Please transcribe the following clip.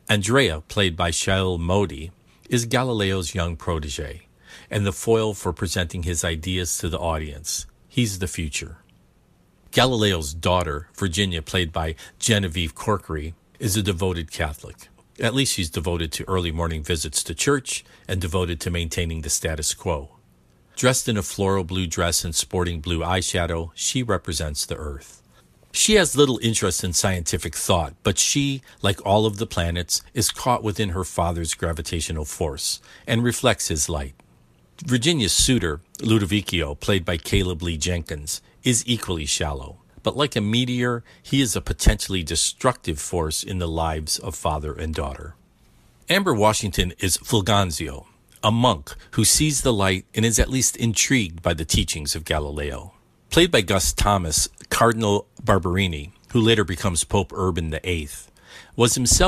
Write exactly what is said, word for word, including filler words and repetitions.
Andrea, played by Shail Modi, is Galileo's young protege, and the foil for presenting his ideas to the audience. He's the future. Galileo's daughter, Virginia, played by Genevieve Corkery, is a devoted Catholic. At least she's devoted to early morning visits to church and devoted to maintaining the status quo. Dressed in a floral blue dress and sporting blue eyeshadow, she represents the Earth. She has little interest in scientific thought, but she, like all of the planets, is caught within her father's gravitational force and reflects his light. Virginia's suitor, Ludovicio, played by Caleb Lee Jenkins, is equally shallow, but like a meteor, he is a potentially destructive force in the lives of father and daughter. Amber Washington is Fulgencio, a monk who sees the light and is at least intrigued by the teachings of Galileo. Played by Gus Thomas, Cardinal Barberini, who later becomes Pope Urban the Eighth, was himself